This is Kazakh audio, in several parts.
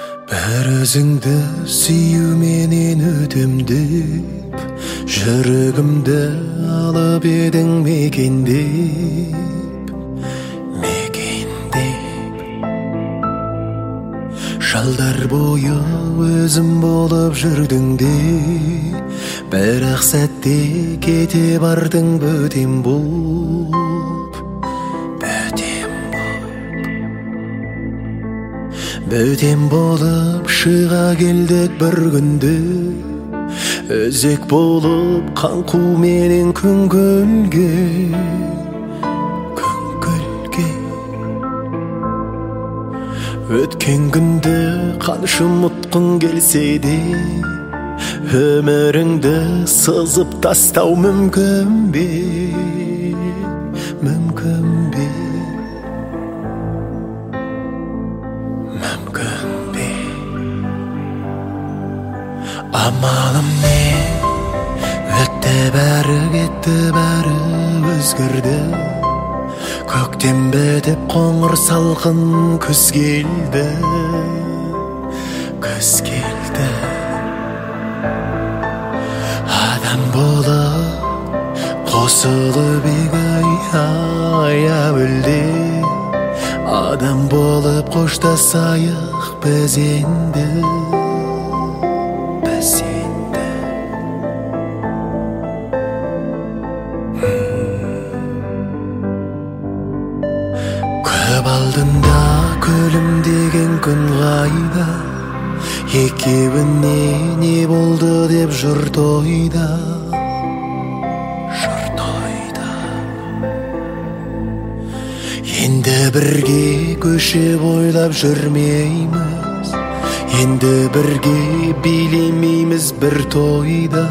Бәр өзіңді сүю менен өтем деп, жүрегімді алып едің мекендеп. Жалдар бойы өзім болып жүрдің де, бірақ сәтте кете бардың бөтем боп. Бөтем болып шыға келдік бір күнде, өзек болып қаңқу менен күңгөлге. Өткен күнді қанша ұмытқың келсе де, өміріңді сызып тастау мүмкін бе? Мүмкін бе? Мүмкін бе? Амалым не? Өтті бәрі, кетті бәрі, өзгерді. Көктем бітіп қоңыр салқын күз келді. Күз келді. Адам болып қосылып ай әуелде, адам болып қоштасайық біз енді. Көп алдында күлімдеген күн қайда, екеуіне не болды деп жұрт ойда. Енді бірге көше бойлап жүрмейміз, енді бірге билемейміз бір тойда.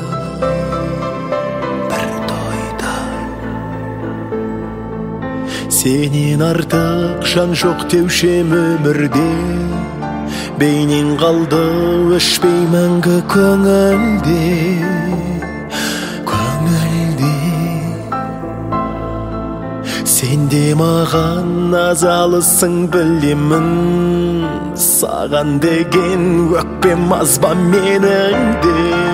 Сенен артық жан жоқ деушем өмірде, бейнең қалды өшпей мәңгі көңілде. Сен де маған назалысың білемін, саған деген өкпем аз ба менің де.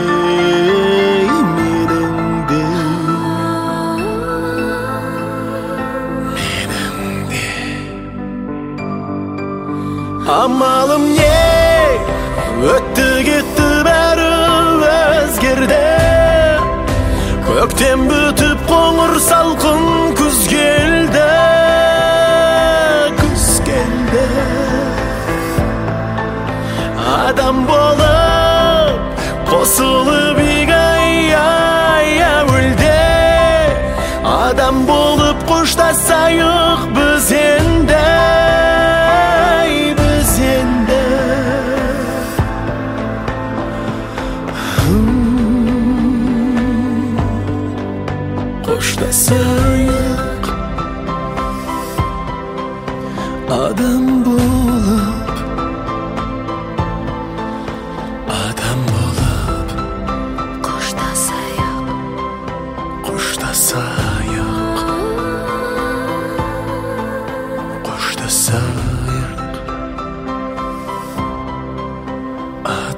Амалым не? Өтті кетті бәрі өзгерді. Көктем бүтіп қоңыр салқын күз келді. Күз келді. Адам болып қосылып ай әуелде, адам болып қоштасайық біз енді. Қоштасайық адам болып, қоштасайық, қоштасайық.